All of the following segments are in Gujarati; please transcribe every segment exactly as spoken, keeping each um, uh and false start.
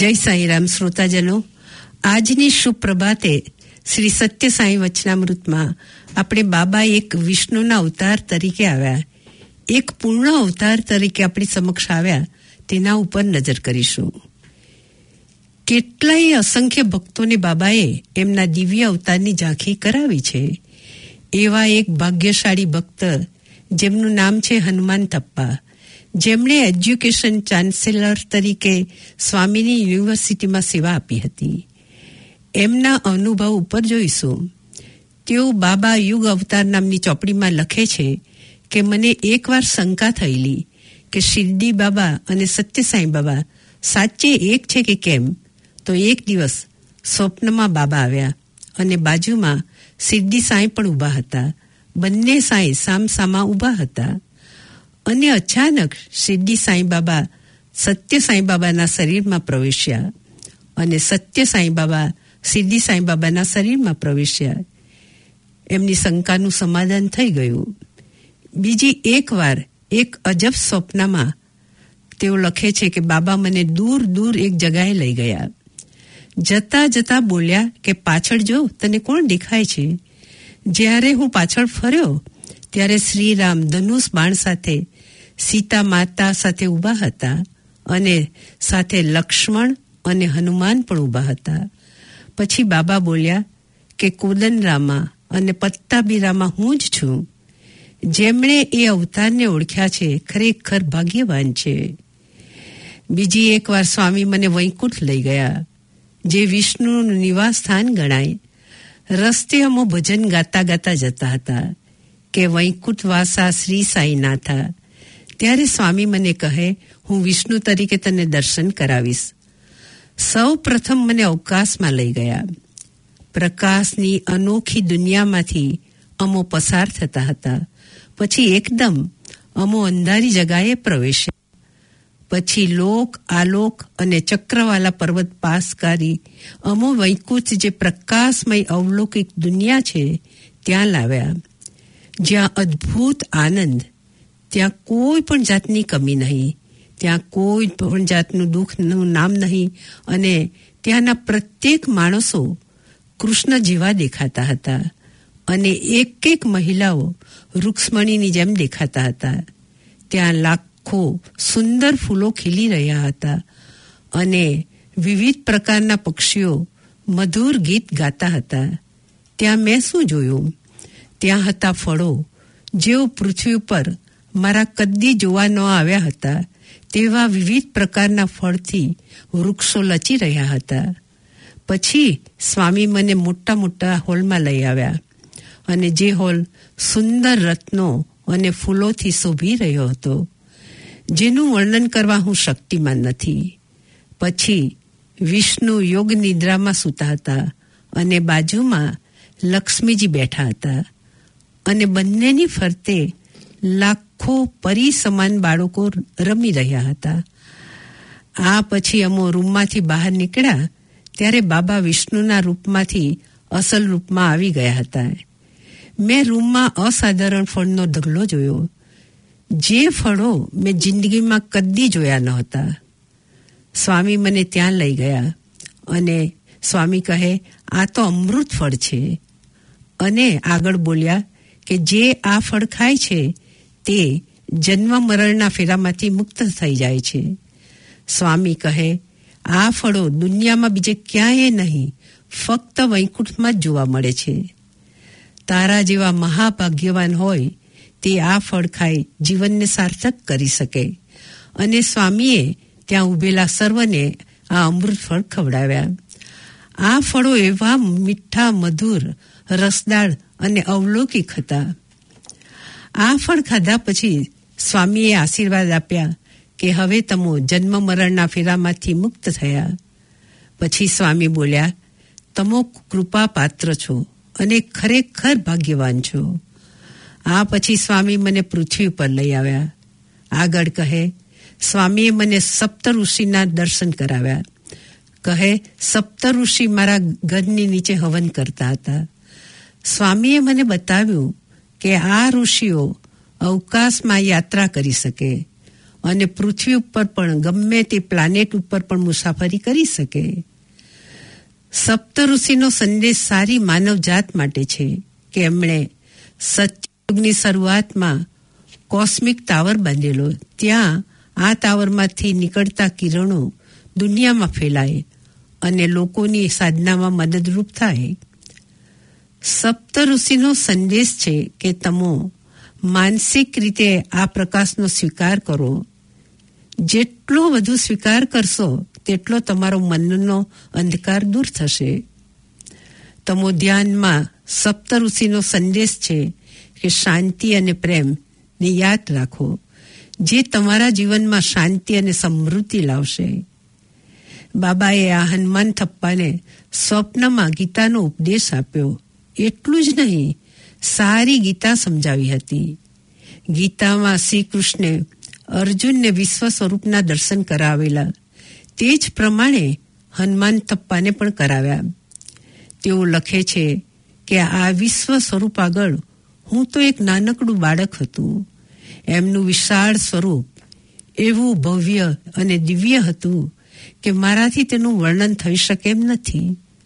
જય સાંઈરામ શ્રોતાજનો, આજની શુભ પ્રભાતે શ્રી સત્ય સાંઈ વચનામૃતમાં આપણે બાબા એક વિષ્ણુના અવતાર તરીકે આવ્યા, એક પૂર્ણ અવતાર તરીકે આપણી સમક્ષ આવ્યા, તેના ઉપર નજર કરીશું. કેટલાય અસંખ્ય ભક્તોને બાબાએ એમના દિવ્ય અવતારની ઝાંખી કરાવી છે. એવા એક ભાગ્યશાળી ભક્ત જેમનું નામ છે હનુમાન થપ્પા, જેમણે એજ્યુકેશન ચાન્સેલર તરીકે સ્વામીની યુનિવર્સિટીમાં સેવા આપી હતી. એમના અનુભવ ઉપર જોઈશું. તેઓ બાબા યુગ અવતાર નામની ચોપડીમાં લખે છે કે મને એકવાર શંકા થયેલી કે શિરડી બાબા અને સત્ય સાંઈ બાબા સાચે એક છે કે કેમ. તો એક દિવસ સ્વપ્નમાં બાબા આવ્યા અને બાજુમાં શિરડી સાંઈ પણ ઊભા હતા. બંને સાંઈ સામસામા ઊભા હતા અને અચાનક શિરડી સાંઈ બાબા સત્ય સાંઈ બાબાના શરીરમાં પ્રવેશ્યા અને સત્ય સાંઈ બાબા શિરડી સાંઈ બાબાના શરીરમાં પ્રવેશ્યા. એમની શંકાનું સમાધાન થઈ ગયું. બીજી એક વાર એક અજબ સ્વપ્નમાં તેઓ લખે છે કે બાબા મને દૂર દૂર એક જગાએ લઈ ગયા. જતા જતા બોલ્યા કે પાછળ જો, તને કોણ દેખાય છે? જ્યારે હું પાછળ ફર્યો ત્યારે શ્રીરામ ધનુષ બાણ સાથે સીતા માતા સાથે ઊભા હતા અને સાથે લક્ષ્મણ અને હનુમાન પણ ઊભા હતા. પછી બાબા બોલ્યા કે કોદનરામા અને પત્તાબીરામાં હું જ છું. જેમણે એ અવતારને ઓળખ્યા છે ખરેખર ભાગ્યવાન છે. બીજી એકવાર સ્વામી મને વૈકુંઠ લઈ ગયા, જે વિષ્ણુનું નિવાસ સ્થાન ગણાય. રસ્તે અમો ભજન ગાતા ગાતા જતા હતા કે વૈકુંઠ વાસા શ્રી સાંઈનાથા. ત્યારે સ્વામી મને કહે, હું વિષ્ણુ તરીકે તને દર્શન કરાવીશ. સૌ પ્રથમ મને અવકાશમાં લઈ ગયા. પ્રકાશની અનોખી દુનિયામાંથી અમો પસાર થતા હતા. પછી એકદમ અમો અંધારી જગાએ પ્રવેશ્યા. પછી લોક આલોક અને ચક્રવાલા પર્વત પાસ કરી અમો વૈકુંઠ, જે પ્રકાશમય અવલૌકિક દુનિયા છે, ત્યાં લાવ્યા, જ્યાં અદ્ભુત આનંદ, ત્યાં કોઈ પણ જાતની કમી નહીં, ત્યાં કોઈ પણ જાતનું દુઃખનું નામ નહીં અને ત્યાંના પ્રત્યેક માણસો કૃષ્ણ જેવા દેખાતા હતા અને એક એક મહિલાઓ રૂક્ષ્મણીની જેમ દેખાતા હતા. ત્યાં લાખો સુંદર ફૂલો ખીલી રહ્યા હતા અને વિવિધ પ્રકારના પક્ષીઓ મધુર ગીત ગાતા હતા. ત્યાં મેં શું જોયું? ત્યાં હતા ફળો, જેઓ પૃથ્વી ઉપર મારા કદી જોવા ન આવ્યા હતા તેવા વિવિધ પ્રકારના ફળથી વૃક્ષો લચી રહ્યા હતા. પછી સ્વામી મને મોટા મોટા હોલમાં લઈ આવ્યા અને જે હોલ સુંદર રત્નો અને ફૂલોથી શોભી રહ્યો હતો, જેનું વર્ણન કરવા હું શક્તિમાન નથી. પછી વિષ્ણુ યોગ નિદ્રામાં સૂતા હતા અને બાજુમાં લક્ષ્મીજી બેઠા હતા અને બંનેની ફરતે લાખો પરી સમાન બાળકો રમી રહ્યા હતા. આ પછી અમો રૂમમાંથી બહાર નીકળ્યા ત્યારે બાબા વિષ્ણુના રૂપમાંથી અસલ રૂપમાં આવી ગયા હતા. મેં રૂમમાં અસાધારણ ફળનો ઢગલો જોયો, જે ફળો મેં જિંદગીમાં કદી જોયા નહોતા. સ્વામી મને ત્યાં લઈ ગયા અને સ્વામી કહે, આ તો અમૃત ફળ છે. અને આગળ બોલ્યા કે જે આ ફળ ખાય છે તે જન્મ મરણના ફેરામાંથી મુક્ત થઈ જાય છે. સ્વામી કહે, આ ફળો દુનિયામાં બીજે ક્યાંય નહીં, ફક્ત વૈકુંઠમાં જ જોવા મળે છે. તારા જેવા મહાભાગ્યવાન હોય તે આ ફળ ખાઈ જીવનને સાર્થક કરી શકે. અને સ્વામીએ ત્યાં ઉભેલા સર્વને આ અમૃત ફળ ખવડાવ્યા. આ ફળો એવા મીઠા, મધુર, રસદાર અને અવલૌકિક હતા. આ ફળ ખાધા પછી સ્વામીએ આશીર્વાદ આપ્યા કે હવે તમે જન્મ મરણના ફેરામાંથી મુક્ત થયા. પછી સ્વામી બોલ્યા, તમો કૃપા પાત્ર છો અને ખરેખર ભાગ્યવાન છો. આ પછી સ્વામી મને પૃથ્વી ઉપર લઈ આવ્યા. આગળ કહે, સ્વામીએ મને સપ્ત ઋષિના દર્શન કરાવ્યા. કહે, સપ્ત ઋષિ મારા ઘરની નીચે હવન કરતા હતા. સ્વામીએ મને બતાવ્યું કે આ ઋષિઓ અવકાશમાં યાત્રા કરી શકે અને પૃથ્વી ઉપર પણ ગમે તે પ્લાનેટ ઉપર પણ મુસાફરી કરી શકે. સપ્તઋષિનો સંદેશ સારી માનવ જાત માટે છે કે એમણે સતયુગની શરૂઆતમાં કોસ્મિક ટાવર બાંધેલો. ત્યાં આ ટાવરમાંથી નીકળતા કિરણો દુનિયામાં ફેલાય અને લોકોની સાધનામાં મદદરૂપ થાય. સપ્તઋષિનો સંદેશ છે કે તમે માનસિક રીતે આ પ્રકાશનો સ્વીકાર કરો. જેટલો વધુ સ્વીકાર કરશો તેટલો તમારો મનનો અંધકાર દૂર થશે. તમો ધ્યાનમાં સપ્તઋષિનો સંદેશ છે કે શાંતિ અને પ્રેમને યાદ રાખો, જે તમારા જીવનમાં શાંતિ અને સમૃદ્ધિ લાવશે. બાબાએ આ હનુમાન થપ્પાને સ્વપ્નમાં ગીતાનો ઉપદેશ આપ્યો. એટલું જ નહીં, સારી ગીતા સમજાવી હતી. ગીતામાં શ્રી કૃષ્ણે અર્જુનને વિશ્વ સ્વરૂપના દર્શન કરાવેલા, તે જ પ્રમાણે હનુમાન થપ્પાને પણ કરાવ્યા. તેઓ લખે છે કે આ વિશ્વ સ્વરૂપ આગળ હું તો એક નાનકડું બાળક હતું. એમનું વિશાળ સ્વરૂપ એવું ભવ્ય અને દિવ્ય હતું કે મારાથી તેનું વર્ણન થઈ શકે એમ નથી.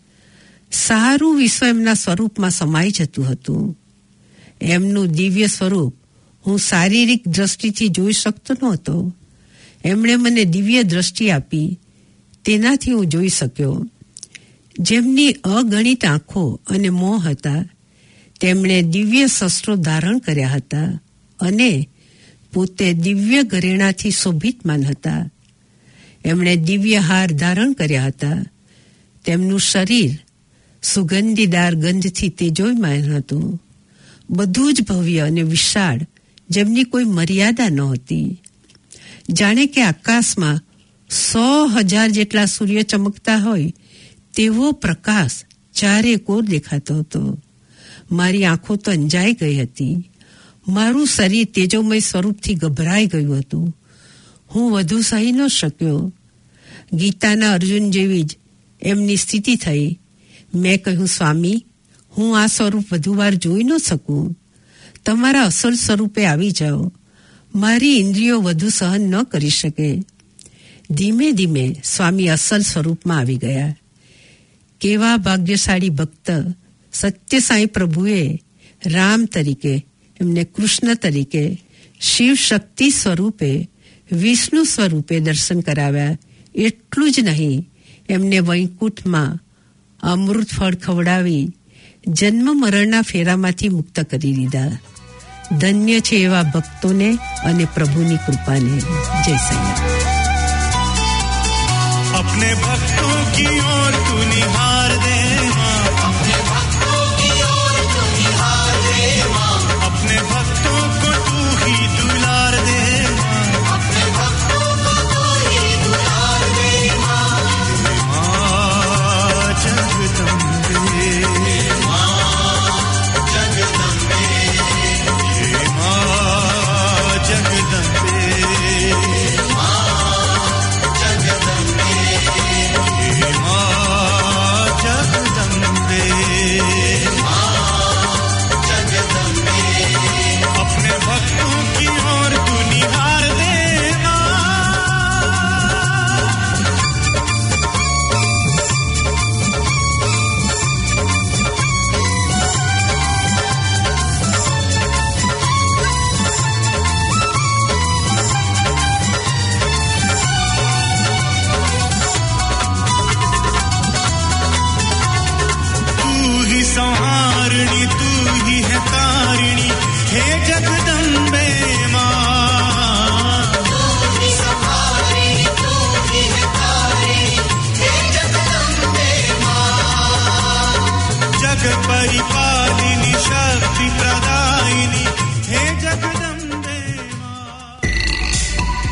સારું વિશ્વ એમના સ્વરૂપમાં સમાઈ જતું હતું. એમનું દિવ્ય સ્વરૂપ હું શારીરિક દ્રષ્ટિથી જોઈ શકતો નહોતો. એમણે મને દિવ્ય દ્રષ્ટિ આપી, તેનાથી હું જોઈ શક્યો. જેમની અગણિત આંખો અને મોં હતા, તેમણે દિવ્ય શસ્ત્રો ધારણ કર્યા હતા અને પોતે દિવ્ય ઘરેણાથી શોભિતમાન હતા. એમણે દિવ્ય હાર ધારણ કર્યા હતા. તેમનું શરીર સુગંધીદાર ગંધથી તેજોયમાન હતું. બધું જ ભવ્ય અને વિશાળ, જેમની કોઈ મર્યાદા નહોતી. જાણે કે આકાશમાં સો હજાર જેટલા સૂર્ય ચમકતા હોય તેવો પ્રકાશ ચારે કોર દેખાતો હતો. મારી આંખો તો અંજાઈ ગઈ હતી. મારું શરીર તેજોમય સ્વરૂપથી ગભરાઈ ગયું હતું. હું વધુ સહી ન શક્યો. ગીતાના અર્જુન જેવી જ એમની સ્થિતિ થઈ. મેં કહ્યું, સ્વામી, હું આ સ્વરૂપ વધુ વાર જોઈ ન શકું. તમારા અસલ સ્વરૂપે આવી જાઓ. મારી ઇન્દ્રિયો વધુ સહન ન કરી શકે. ધીમે ધીમે સ્વામી અસલ સ્વરૂપમાં આવી ગયા. કેવા ભાગ્યશાળી ભક્ત! સત્ય સાંઈ પ્રભુએ રામ તરીકે, એમને કૃષ્ણ તરીકે, શિવ શક્તિ સ્વરૂપે, વિષ્ણુ સ્વરૂપે દર્શન કરાવ્યા. એટલું જ નહીં, એમને વૈકુંઠમાં અમૃત ફળ ખવડાવી જન્મ મરણના ફેરામાંથી મુક્ત કરી દીધા. ધન્ય છે એવા ભક્તોને અને પ્રભુની કૃપાને. જય સૈયા. अपने भक्तों की ओर तू निहार दे मां, अपने भक्तों की ओर तू निहार दे मां, अपने भक्तों को तू ही